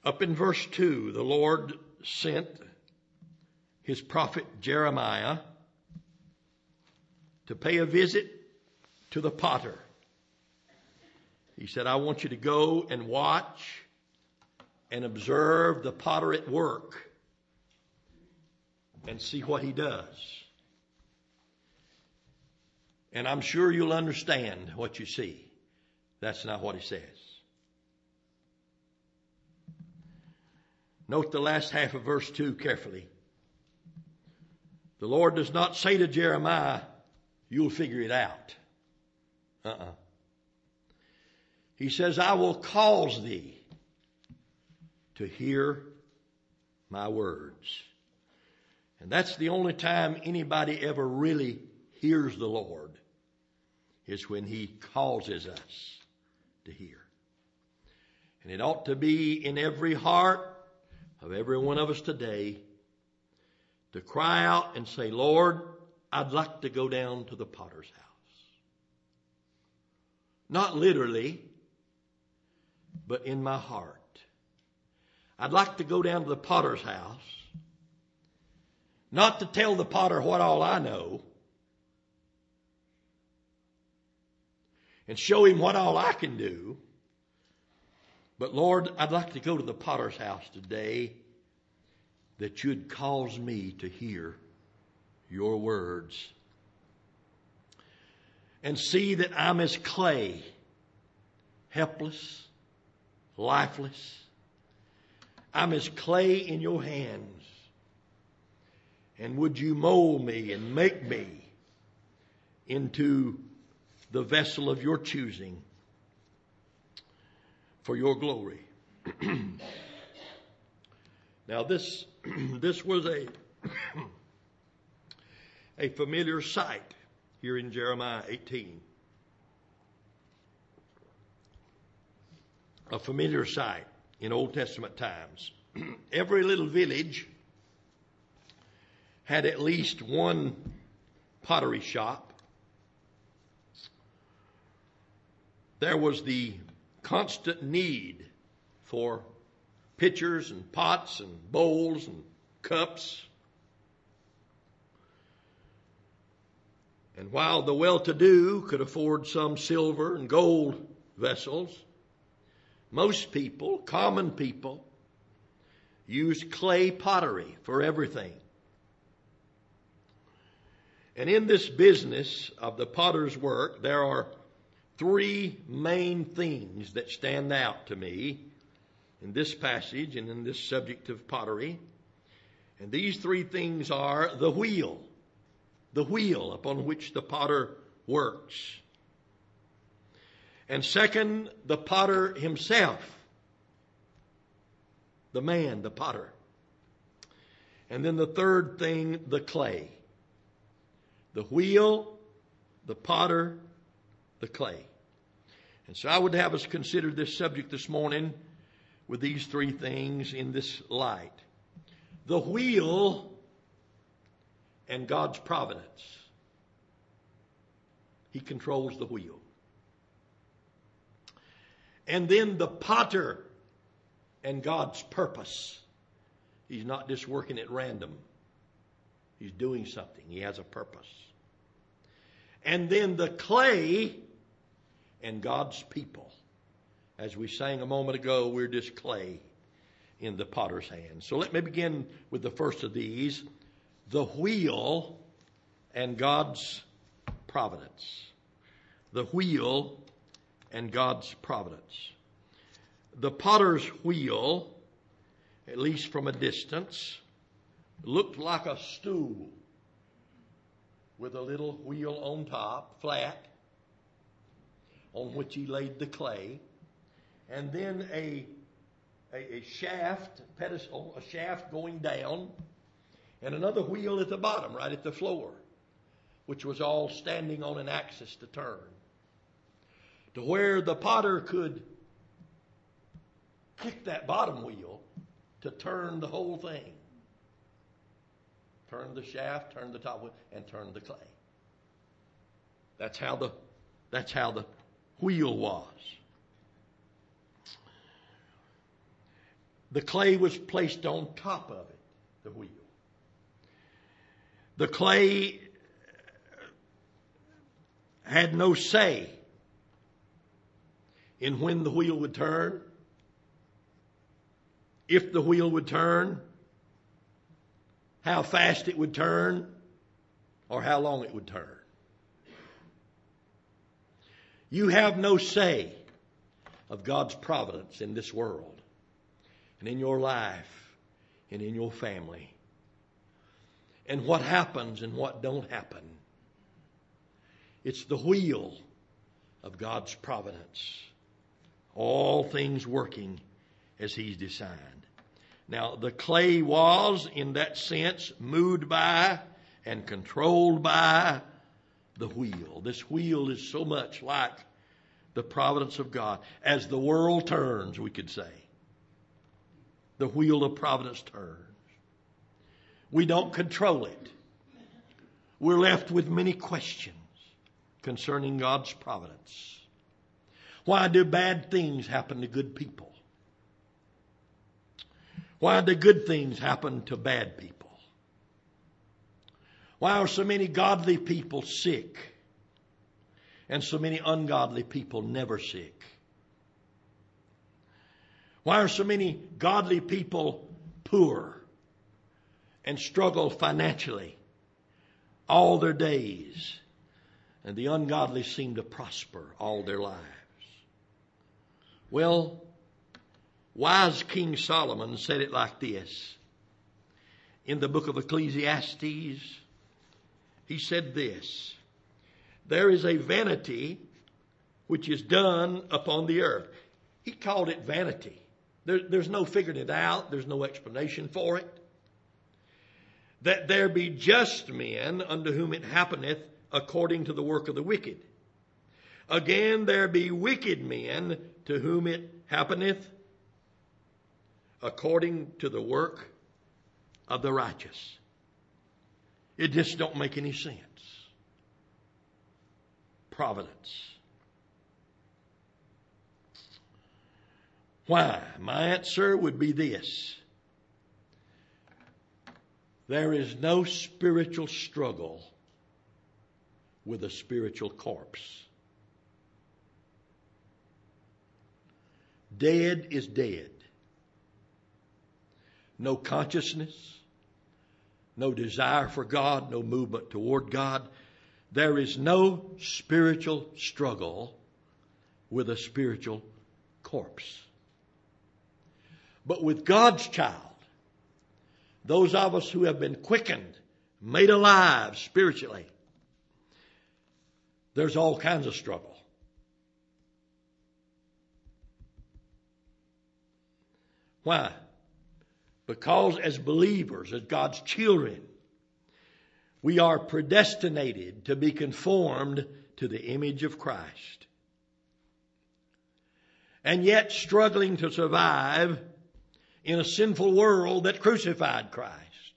Up in verse 2, the Lord sent his prophet Jeremiah to pay a visit to the potter. He said, I want you to go and watch and observe the potter at work and see what he does. And I'm sure you'll understand what you see. That's not what he says. Note the last half of verse 2 carefully. The Lord does not say to Jeremiah, you'll figure it out. He says, I will cause thee to hear my words. And that's the only time anybody ever really hears the Lord, is when he causes us to hear. And it ought to be in every heart of every one of us today to cry out and say, Lord, I'd like to go down to the potter's house. Not literally, but in my heart. I'd like to go down to the potter's house, not to tell the potter what all I know, and show him what all I can do. But Lord, I'd like to go to the potter's house today, that you'd cause me to hear your words and see that I'm as clay, helpless, lifeless. I'm as clay in your hands. And would you mold me and make me into the vessel of your choosing for your glory. Now this was a familiar sight here in Jeremiah 18. A familiar sight in Old Testament times. Every little village had at least one pottery shop. There was the constant need for pitchers and pots and bowls and cups. And while the well-to-do could afford some silver and gold vessels, most people, common people, used clay pottery for everything. And in this business of the potter's work, there are three main things that stand out to me in this passage and in this subject of pottery. And these three things are the wheel upon which the potter works. And second, the potter himself, the man, the potter. And then the third thing, the clay. The wheel, the potter, the clay. And so I would have us consider this subject this morning with these three things in this light. The wheel and God's providence. He controls the wheel. And then the potter and God's purpose. He's not just working at random. He's doing something. He has a purpose. And then the clay and God's people. As we sang a moment ago, we're just clay in the potter's hand. So let me begin with the first of these, the wheel and God's providence. The wheel and God's providence. The potter's wheel, at least from a distance, looked like a stool with a little wheel on top, flat, on which he laid the clay, and then a shaft, pedestal, a shaft going down, and another wheel at the bottom, right at the floor, which was all standing on an axis to turn, to where the potter could kick that bottom wheel to turn the whole thing. Turn the shaft, turn the top wheel, and turn the clay. That's how the wheel was. The clay was placed on top of it, the wheel. The clay had no say in when the wheel would turn, if the wheel would turn, how fast it would turn, or how long it would turn. You have no say of God's providence in this world and in your life and in your family and what happens and what don't happen. It's the wheel of God's providence. All things working as He's designed. Now, the clay was, in that sense, moved by and controlled by the wheel. This wheel is so much like the providence of God. As the world turns, we could say, the wheel of providence turns. We don't control it. We're left with many questions concerning God's providence. Why do bad things happen to good people? Why do good things happen to bad people? Why are so many godly people sick and so many ungodly people never sick? Why are so many godly people poor and struggle financially all their days, and the ungodly seem to prosper all their lives? Well, wise King Solomon said it like this. In the book of Ecclesiastes, he said this: there is a vanity which is done upon the earth. He called it vanity. There's no figuring it out. There's no explanation for it. That there be just men unto whom it happeneth according to the work of the wicked. Again, there be wicked men to whom it happeneth according to the work of the righteous. It just don't make any sense. Providence. Why? My answer would be this: there is no spiritual struggle with a spiritual corpse. Dead is dead. No consciousness, no desire for God, no movement toward God. There is no spiritual struggle with a spiritual corpse. But with God's child, those of us who have been quickened, made alive spiritually, there's all kinds of struggle. Why? Because as believers, as God's children, we are predestinated to be conformed to the image of Christ. And yet struggling to survive in a sinful world that crucified Christ.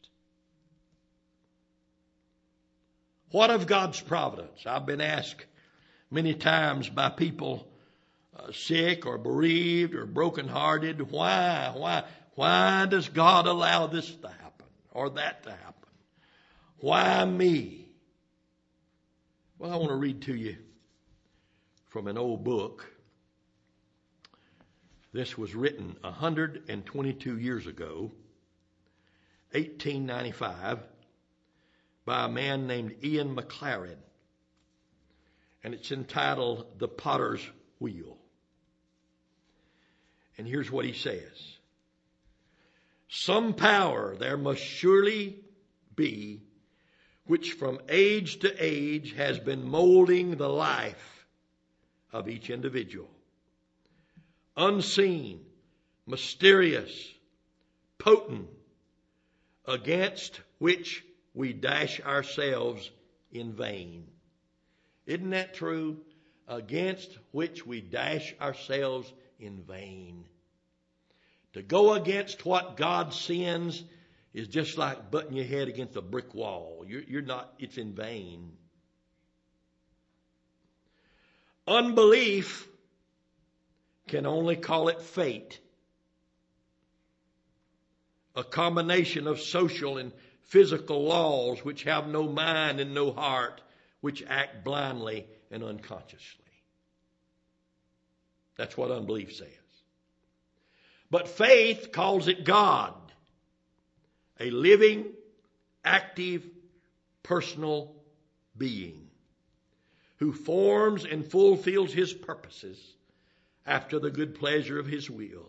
What of God's providence? I've been asked many times by people sick or bereaved or brokenhearted, why does God allow this to happen or that to happen? Why me? Well, I want to read to you from an old book. This was written 122 years ago, 1895, by a man named Ian McLaren. And it's entitled The Potter's Wheel. And here's what he says. Some power there must surely be which from age to age has been molding the life of each individual. Unseen, mysterious, potent, against which we dash ourselves in vain. Isn't that true? Against which we dash ourselves in vain. To go against what God sends is just like butting your head against a brick wall. You're not, it's in vain. Unbelief can only call it fate. a combination of social and physical laws which have no mind and no heart, which act blindly and unconsciously. That's what unbelief says. But faith calls it God, a living, active, personal being who forms and fulfills His purposes after the good pleasure of His will.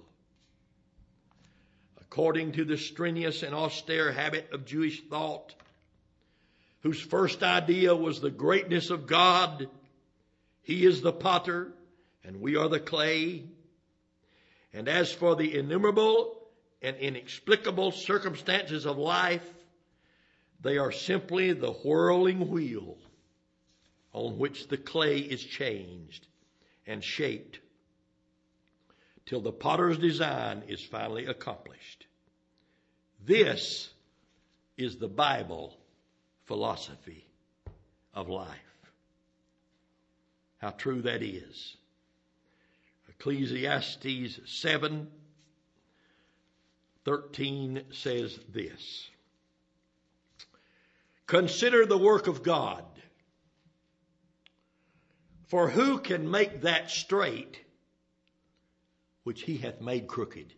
According to the strenuous and austere habit of Jewish thought, whose first idea was the greatness of God, He is the potter and we are the clay. And as for the innumerable and inexplicable circumstances of life, they are simply the whirling wheel on which the clay is changed and shaped till the potter's design is finally accomplished. This is the Bible philosophy of life. How true that is. Ecclesiastes 7:13 says this: Consider the work of God, for who can make that straight which He hath made crooked?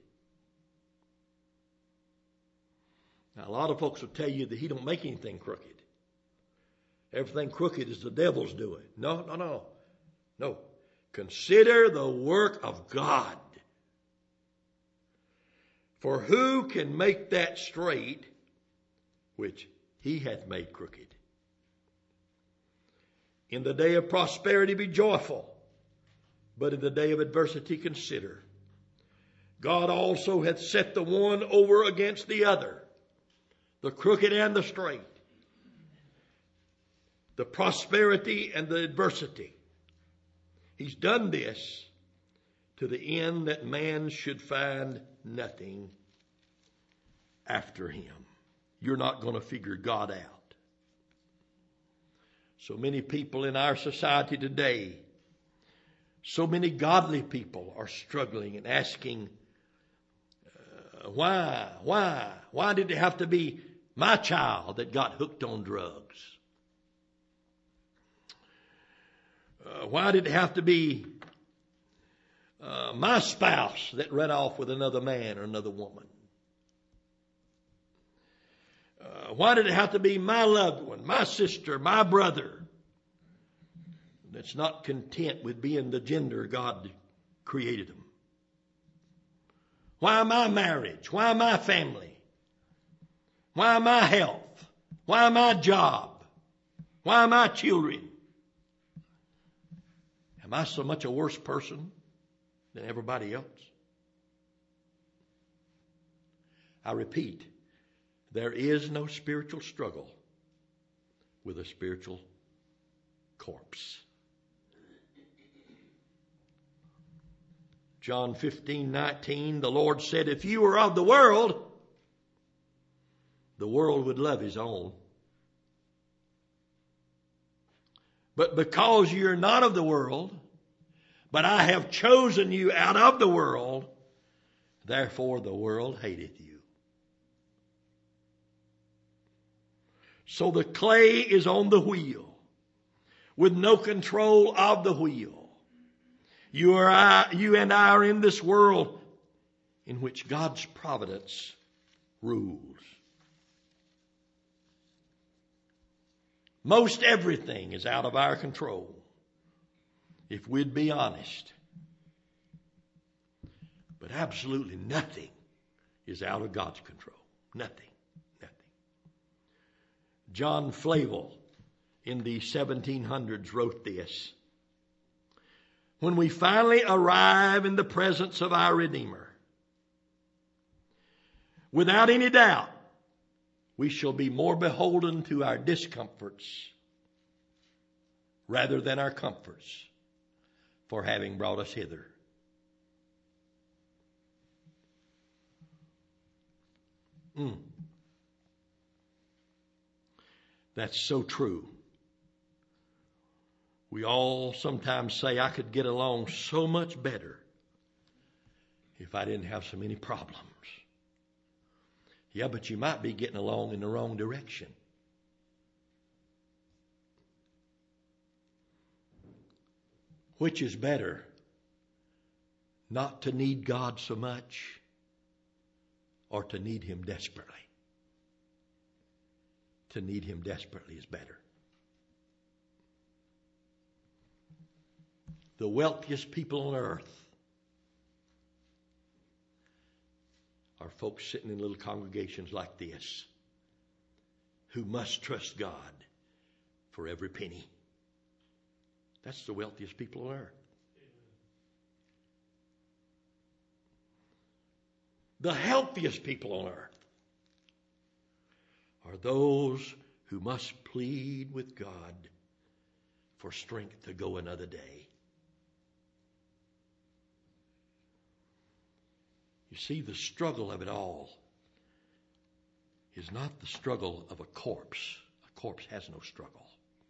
Now, a lot of folks will tell you that He don't make anything crooked. Everything crooked is the devil's doing. No. Consider the work of God. For who can make that straight which He hath made crooked? In the day of prosperity be joyful, but in the day of adversity consider. God also hath set the one over against the other, the crooked and the straight, the prosperity and the adversity. He's done this to the end that man should find nothing after him. You're not going to figure God out. So many people in our society today, so many godly people are struggling and asking, why did it have to be my child that got hooked on drugs? Why did it have to be my spouse that ran off with another man or another woman? Why did it have to be my loved one, my sister, my brother that's not content with being the gender God created them? Why my marriage? Why my family? Why my health? Why my job? Why my children? Am I so much a worse person than everybody else? I repeat, there is no spiritual struggle with a spiritual corpse. John 15:19, the Lord said, if you were of the world would love His own. But because you're not of the world, but I have chosen you out of the world, therefore the world hateth you. So the clay is on the wheel with no control of the wheel. You and I are in this world in which God's providence rules. Most everything is out of our control, if we'd be honest. But absolutely nothing is out of God's control. Nothing. John Flavel in the 1700s wrote this: when we finally arrive in the presence of our Redeemer, without any doubt, we shall be more beholden to our discomforts rather than our comforts for having brought us hither. That's so true. We all sometimes say, I could get along so much better if I didn't have so many problems. Yeah, but you might be getting along in the wrong direction. Which is better? Not to need God so much, or to need Him desperately? To need Him desperately is better. The wealthiest people on earth are folks sitting in little congregations like this who must trust God for every penny. That's the wealthiest people on earth. The healthiest people on earth are those who must plead with God for strength to go another day. You see, the struggle of it all is not the struggle of a corpse. A corpse has no struggle.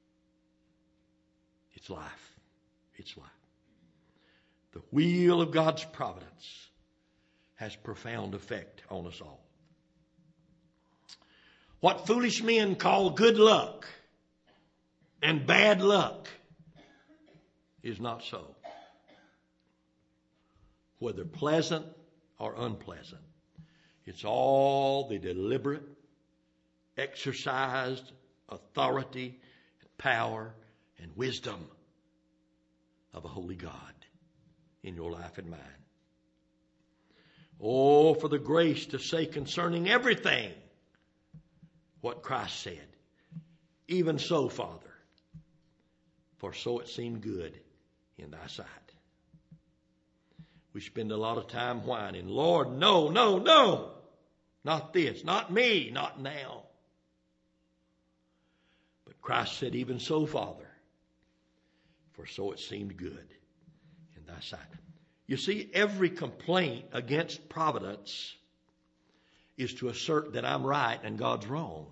It's life. It's life. The wheel of God's providence has profound effect on us all. What foolish men call good luck and bad luck is not so. Whether pleasant or unpleasant, it's all the deliberate, exercised authority, power, and wisdom of a holy God in your life and mine. Oh, for the grace to say concerning everything what Christ said. Even so, Father, for so it seemed good in thy sight. We spend a lot of time whining, Lord, no, no, no. Not this, not me, not now. But Christ said, even so, Father, for so it seemed good in thy sight. You see, every complaint against providence is to assert that I'm right and God's wrong.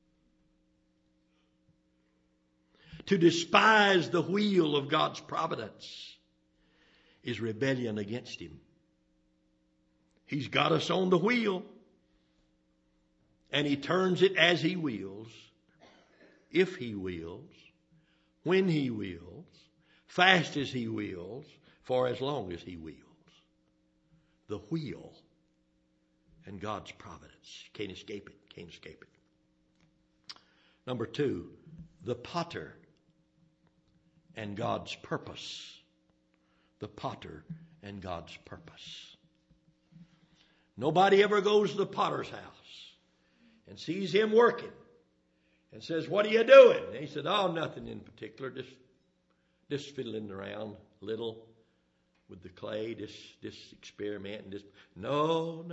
To despise the wheel of God's providence is rebellion against Him. He's got us on the wheel, and He turns it as He wills, if He wills, when He wills, fast as He wills, for as long as He wills. The wheel and God's providence. Can't escape it. Can't escape it. Number 2, the potter and God's purpose. The potter and God's purpose. Nobody ever goes to the potter's house and sees him working and says, what are you doing? And he said, oh, nothing in particular. Just fiddling around a little with the clay, just experimenting. No.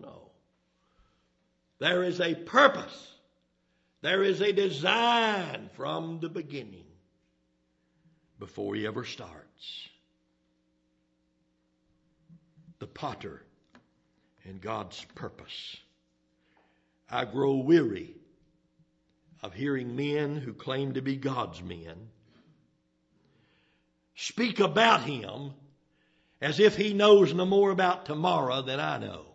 There is a purpose. There is a design from the beginning before he ever starts. The potter and God's purpose. I grow weary of hearing men who claim to be God's men speak about Him as if He knows no more about tomorrow than I know.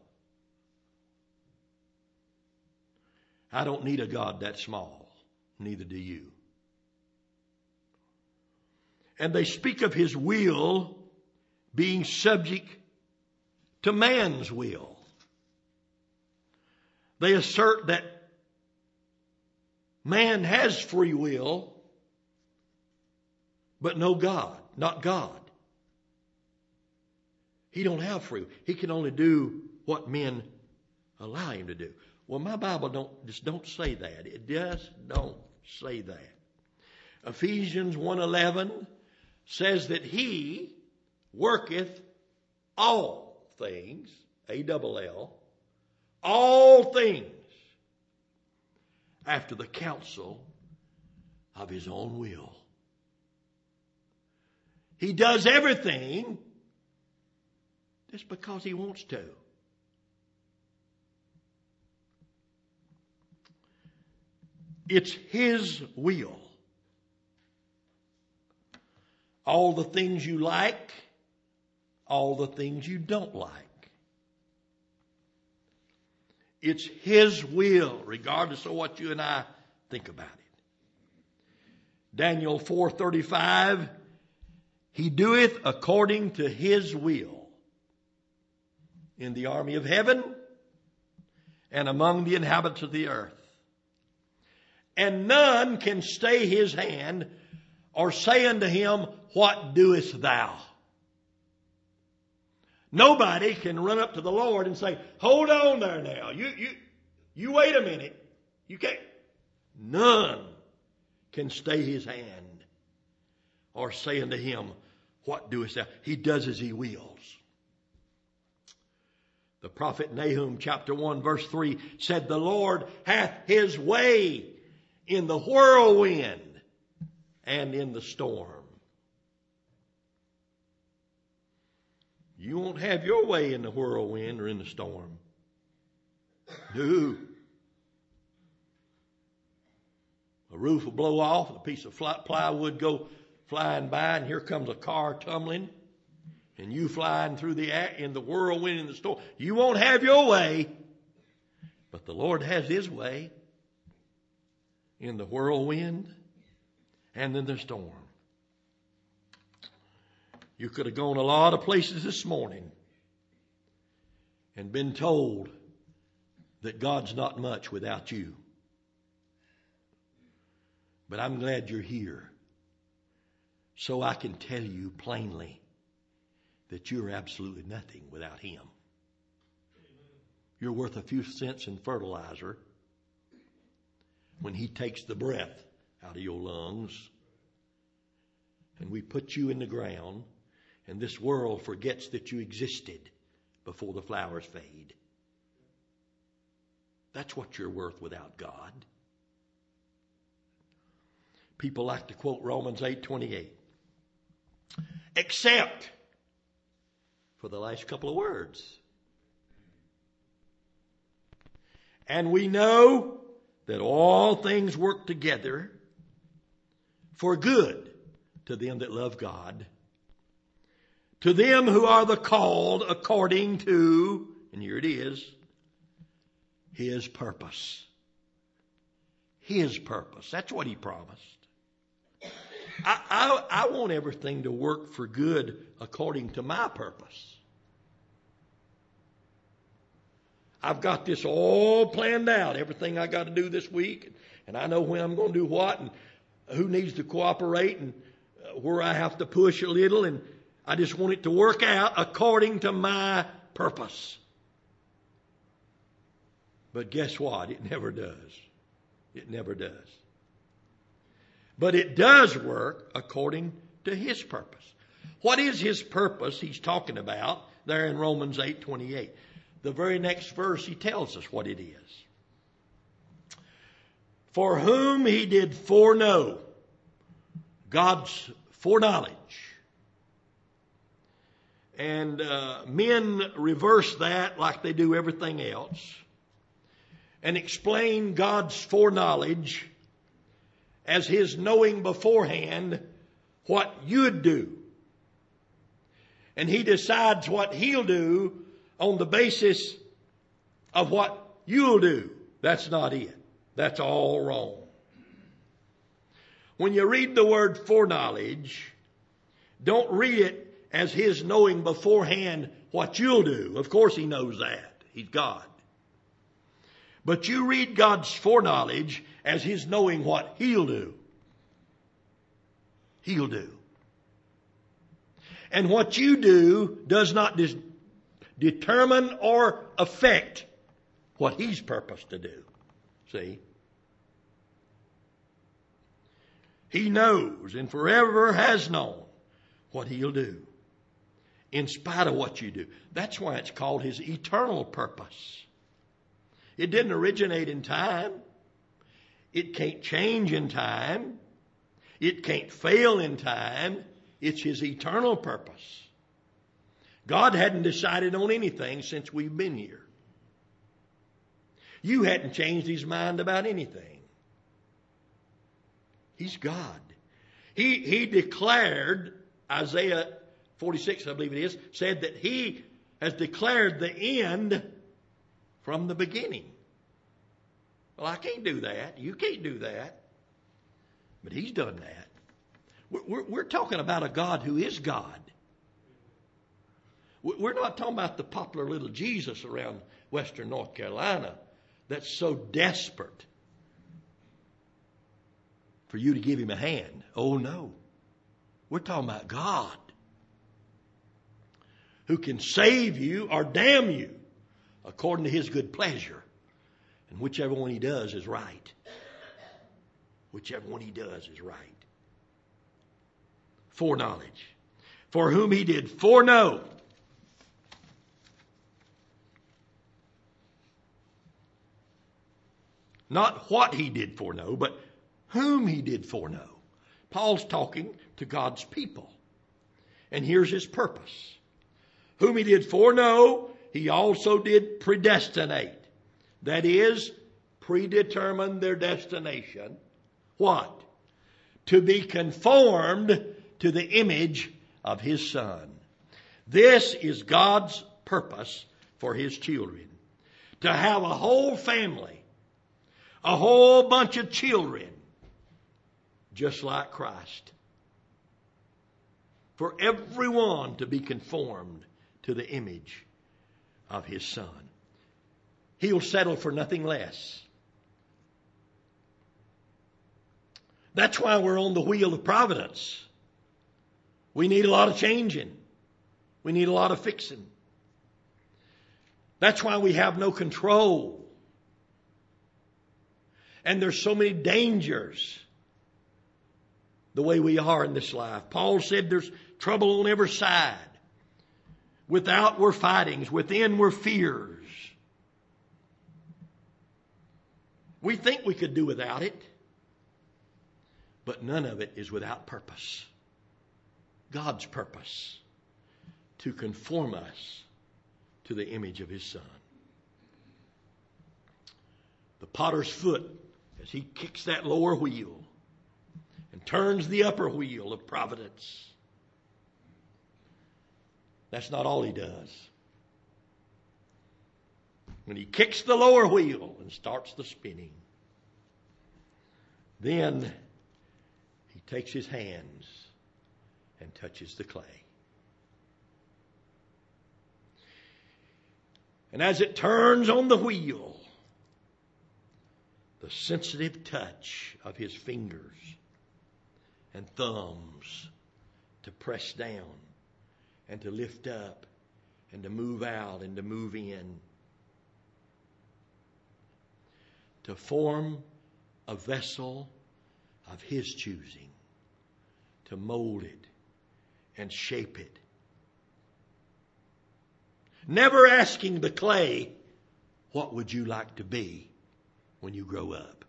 I don't need a God that small. Neither do you. And they speak of His will being subject to man's will. They assert that man has free will, but no God, not God. He don't have free will. He can only do what men allow him to do. Well, my Bible don't say that. It just don't say that. Ephesians 1:11 says that He worketh all things, A-double-L, all things after the counsel of His own will. He does everything just because He wants to. It's His will. All the things you like, all the things you don't like. It's His will, regardless of what you and I think about it. Daniel 4:35, He doeth according to His will in the army of heaven and among the inhabitants of the earth. And none can stay His hand or say unto Him, what doest thou? Nobody can run up to the Lord and say, hold on there now. You wait a minute. You can't. None can stay His hand or say unto Him, what doest thou? He does as He wills. The prophet Nahum chapter 1 verse 3 said, the Lord hath His way in the whirlwind and in the storm. You won't have your way in the whirlwind or in the storm. No. A roof will blow off, a piece of plywood go flying by, and here comes a car tumbling, and you flying through the air in the whirlwind in the storm. You won't have your way, but the Lord has His way in the whirlwind and in the storm. You could have gone a lot of places this morning and been told that God's not much without you. But I'm glad you're here so I can tell you plainly that you're absolutely nothing without Him. You're worth a few cents in fertilizer when He takes the breath out of your lungs and we put you in the ground. And this world forgets that you existed before the flowers fade. That's what you're worth without God. People like to quote Romans 8:28. Except for the last couple of words. And we know that all things work together for good to them that love God, to them who are the called according to, and here it is, His purpose. His purpose. That's what He promised. I want everything to work for good according to my purpose. I've got this all planned out, everything I got to do this week, and I know when I'm going to do what, and who needs to cooperate, and where I have to push a little, and I just want it to work out according to my purpose. But guess what? It never does. It never does. But it does work according to His purpose. What is His purpose He's talking about there in Romans 8:28? The very next verse He tells us what it is. For whom He did foreknow, God's foreknowledge. And men reverse that like they do everything else and explain God's foreknowledge as His knowing beforehand what you'd do. And He decides what He'll do on the basis of what you'll do. That's not it. That's all wrong. When you read the word foreknowledge, don't read it as His knowing beforehand what you'll do. Of course He knows that. He's God. But you read God's foreknowledge as His knowing what He'll do. He'll do. And what you do does not determine or affect what He's purposed to do. See? He knows and forever has known what He'll do in spite of what you do. That's why it's called His eternal purpose. It didn't originate in time. It can't change in time. It can't fail in time. It's His eternal purpose. God hadn't decided on anything since we've been here. You hadn't changed His mind about anything. He's God. He declared, Isaiah 46, I believe it is, said that He has declared the end from the beginning. Well, I can't do that. You can't do that. But He's done that. We're talking about a God who is God. We're not talking about the popular little Jesus around western North Carolina that's so desperate for you to give Him a hand. Oh, no. We're talking about God who can save you or damn you according to His good pleasure. And whichever one He does is right. Whichever one He does is right. Foreknowledge. For whom He did foreknow. Not what He did foreknow, but whom He did foreknow. Paul's talking to God's people. And here's his purpose. Whom He did foreknow, He also did predestinate. That is, predetermine their destination. What? To be conformed to the image of His Son. This is God's purpose for His children. To have a whole family, a whole bunch of children, just like Christ. For everyone to be conformed to the image of His Son. He'll settle for nothing less. That's why we're on the wheel of providence. We need a lot of changing. We need a lot of fixing. That's why we have no control. And there's so many dangers the way we are in this life. Paul said there's trouble on every side. Without were fightings, within were fears. We think we could do without it, but none of it is without purpose. God's purpose to conform us to the image of His Son. The potter's foot, as he kicks that lower wheel and turns the upper wheel of providence. That's not all he does. When he kicks the lower wheel and starts the spinning, then he takes his hands and touches the clay. And as it turns on the wheel, the sensitive touch of his fingers and thumbs to press down and to lift up and to move out and to move in. To form a vessel of His choosing. To mold it and shape it. Never asking the clay, what would you like to be when you grow up?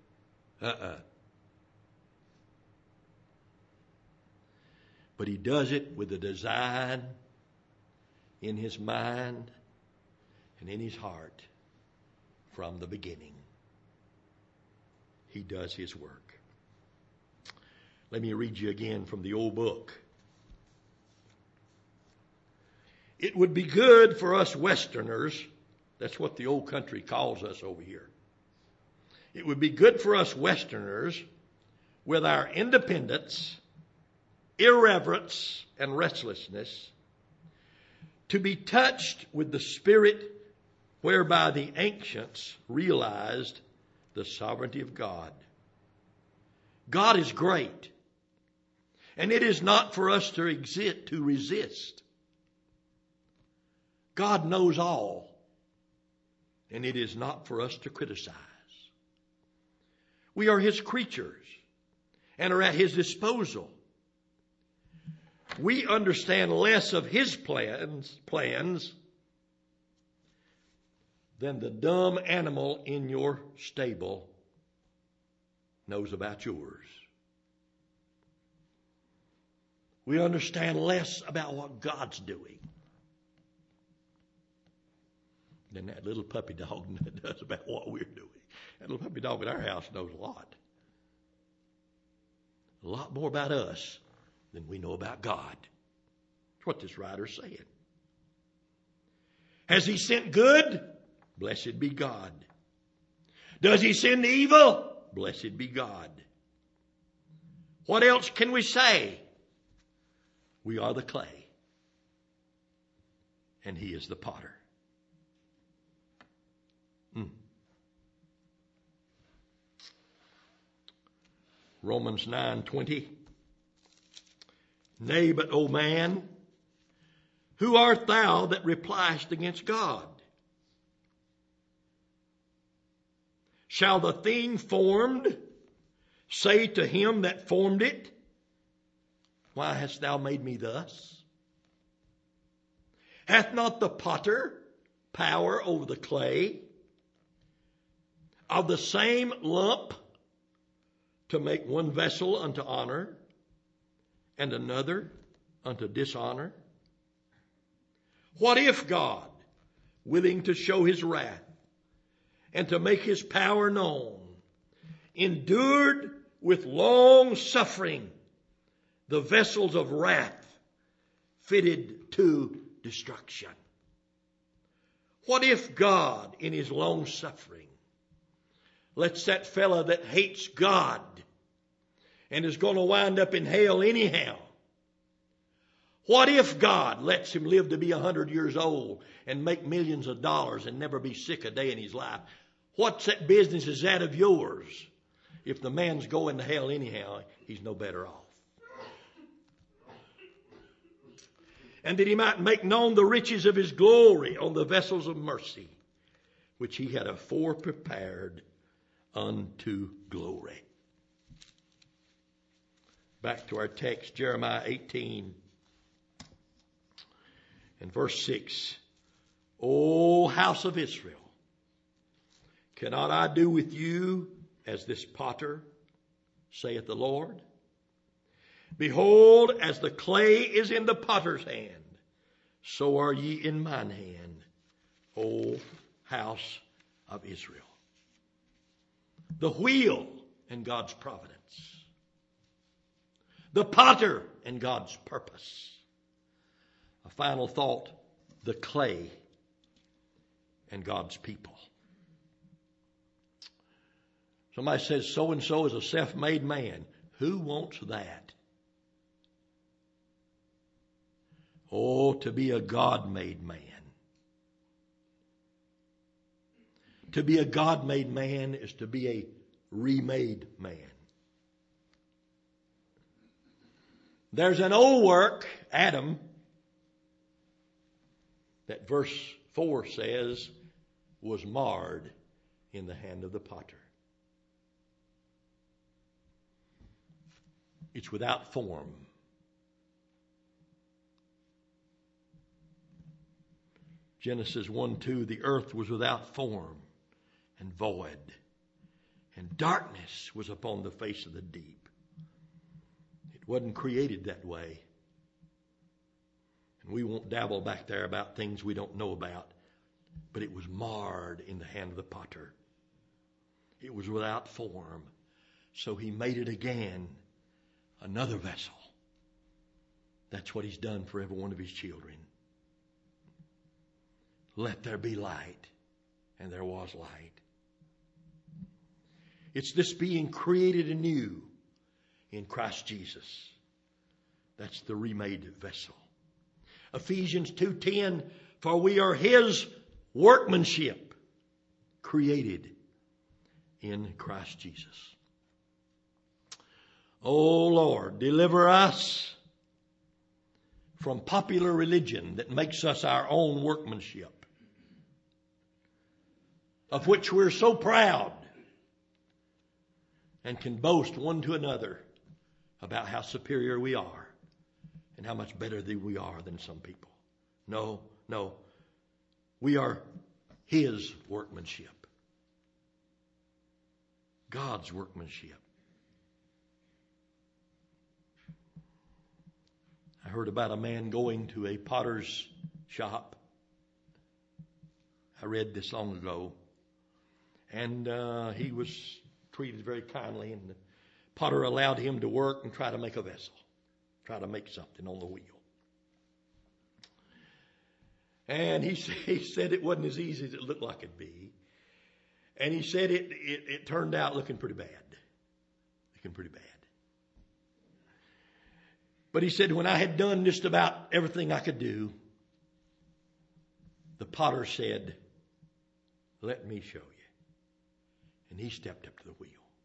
But He does it with a design in His mind and in His heart from the beginning. He does His work. Let me read you again from the old book. It would be good for us Westerners, that's what the old country calls us over here. It would be good for us Westerners, with our independence, irreverence, and restlessness, to be touched with the spirit whereby the ancients realized the sovereignty of God. God is great, and it is not for us to resist. God knows all, and it is not for us to criticize. We are His creatures and are at His disposal. We understand less of His plans than the dumb animal in your stable knows about yours. We understand less about what God's doing than that little puppy dog does about what we're doing. That little puppy dog in our house knows a lot. A lot more about us than we know about God. That's what this writer's saying. Has He sent good? Blessed be God. Does he send evil? Blessed be God. What else can we say? We are the clay, and he is the potter. Romans 9:20. Nay, but, O man, who art thou that repliest against God? Shall the thing formed say to him that formed it, why hast thou made me thus? Hath not the potter power over the clay of the same lump to make one vessel unto honor and another unto dishonor? What if God, willing to show his wrath and to make his power known, endured with long suffering the vessels of wrath fitted to destruction? What if God, in his long suffering, lets that fella that hates God and is going to wind up in hell anyhow, what if God lets him live to be 100 years old and make millions of dollars and never be sick a day in his life? What's that business is that of yours? If the man's going to hell anyhow, he's no better off. And that he might make known the riches of his glory on the vessels of mercy, which he had afore prepared unto glory. Back to our text, Jeremiah 18 and verse 6. O house of Israel, cannot I do with you as this potter, saith the Lord? Behold, as the clay is in the potter's hand, so are ye in mine hand, O house of Israel. The wheel and God's providence. The potter and God's purpose. A final thought, the clay and God's people. Somebody says so-and-so is a self-made man. Who wants that? Oh, to be a God-made man. To be a God-made man is to be a remade man. There's an old work, Adam, that verse 4 says was marred in the hand of the potter. It's without form. Genesis 1:2, the earth was without form and void, and darkness was upon the face of the deep. It wasn't created that way. And we won't dabble back there about things we don't know about, but it was marred in the hand of the potter. It was without form, so he made it again, another vessel. That's what he's done for every one of his children. Let there be light, and there was light. It's this being created anew in Christ Jesus. That's the remade vessel. Ephesians 2:10, for we are his workmanship, created in Christ Jesus. Oh Lord, deliver us from popular religion that makes us our own workmanship, of which we're so proud and can boast one to another about how superior we are and how much better we are than some people. No. We are his workmanship. God's workmanship. I heard about a man going to a potter's shop. I read this long ago. And he was treated very kindly, and the potter allowed him to work and try to make a vessel, try to make something on the wheel. And he said it wasn't as easy as it looked like it'd be. And he said it turned out looking pretty bad. Looking pretty bad. But he said, when I had done just about everything I could do, the potter said, let me show you. And he stepped up to the wheel.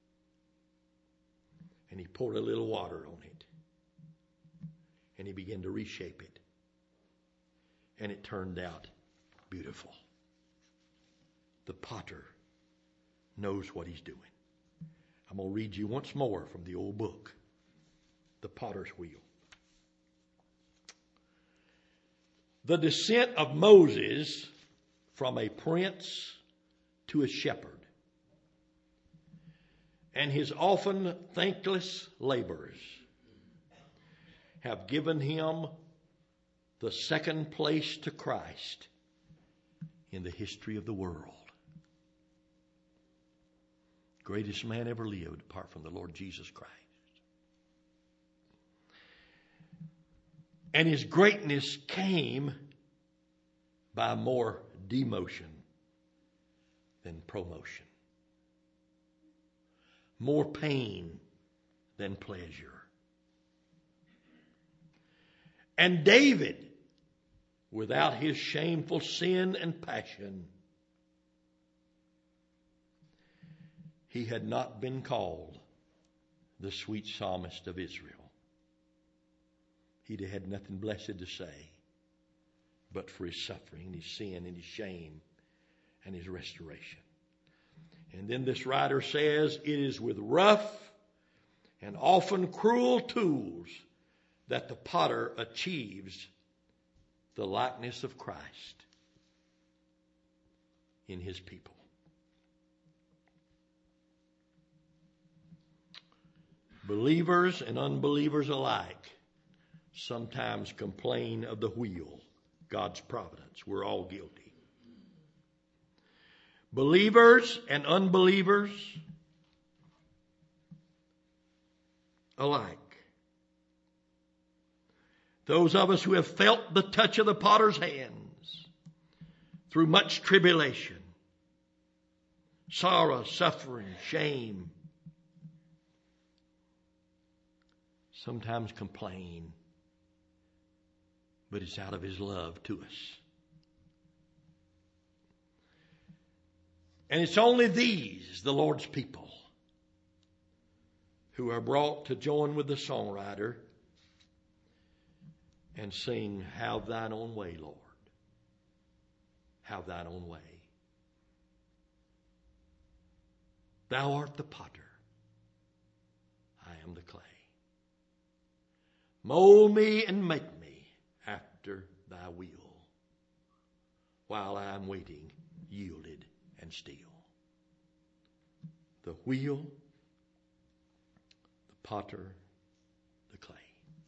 And he poured a little water on it. And he began to reshape it. And it turned out beautiful. The potter knows what he's doing. I'm going to read you once more from the old book, The Potter's Wheel. The descent of Moses from a prince to a shepherd, and his often thankless labors have given him the second place to Christ in the history of the world. Greatest man ever lived apart from the Lord Jesus Christ. And his greatness came by more demotion than promotion. More pain than pleasure. And David, without his shameful sin and passion, he had not been called the sweet psalmist of Israel. He'd have had nothing blessed to say but for his suffering, his sin, and his shame, and his restoration. And then this writer says, it is with rough and often cruel tools that the potter achieves the likeness of Christ in his people. Believers and unbelievers alike sometimes complain of the wheel, God's providence. We're all guilty. Believers and unbelievers alike. Those of us who have felt the touch of the potter's hands through much tribulation, sorrow, suffering, shame, sometimes complain, but it's out of his love to us. And it's only these, the Lord's people, who are brought to join with the songwriter and sing, have thine own way, Lord. Have thine own way. Thou art the potter. I am the clay. Mold me and make me after thy will, while I am waiting, yielded and still. The wheel, the potter, the clay.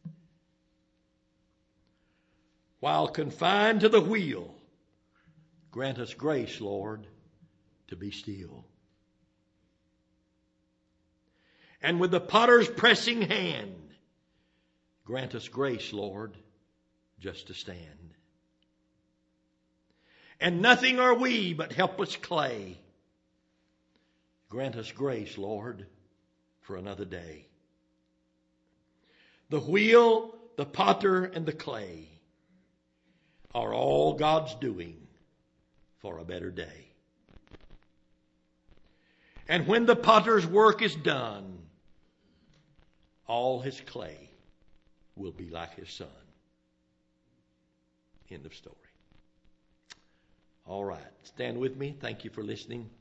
While confined to the wheel, grant us grace, Lord, to be still. And with the potter's pressing hand, grant us grace, Lord, just to stand. And nothing are we but helpless clay. Grant us grace, Lord, for another day. The wheel, the potter, and the clay are all God's doing for a better day. And when the potter's work is done, all his clay will be like his son. End of story. All right. Stand with me. Thank you for listening.